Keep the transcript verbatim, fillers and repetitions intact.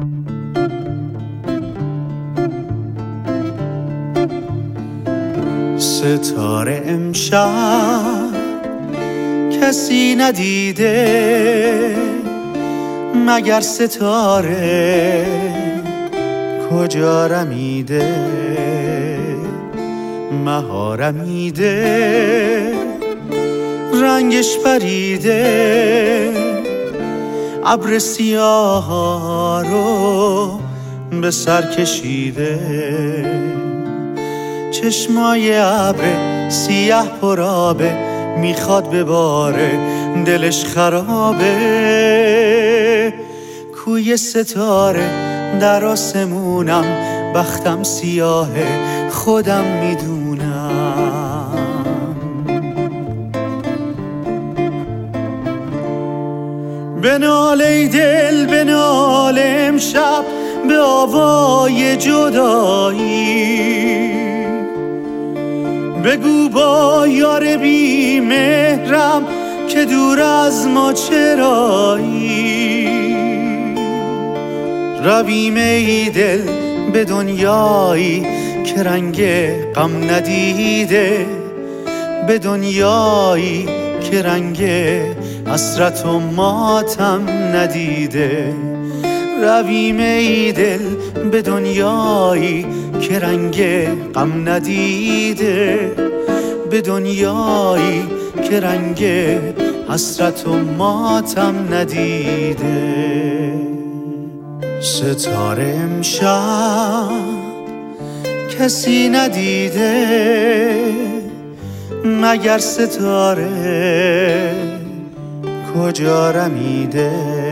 ستاره امشب کسی ندیده مگر ستاره کجا رمیده مهارمیده رنگش پریده ابر سیاه رو به سر کشیده چشمای ابر سیاه پرابه میخواد بباره دلش خرابه کوی ستاره در آسمونم بختم سیاهه خودم میدونم بنال ای دل بنال امشب به آوای جدایی بگو با یار بی مهرم که دور از ما چرایی رویم ای دل به دنیایی که رنگ غم ندیده به دنیایی که رنگ حسرت و ماتم ندیده رویم ای دل به دنیایی که رنگ غم ندیده به دنیایی که رنگ حسرت و ماتم ندیده ستاره امشب کسی ندیده مگر ستاره کجا رمیده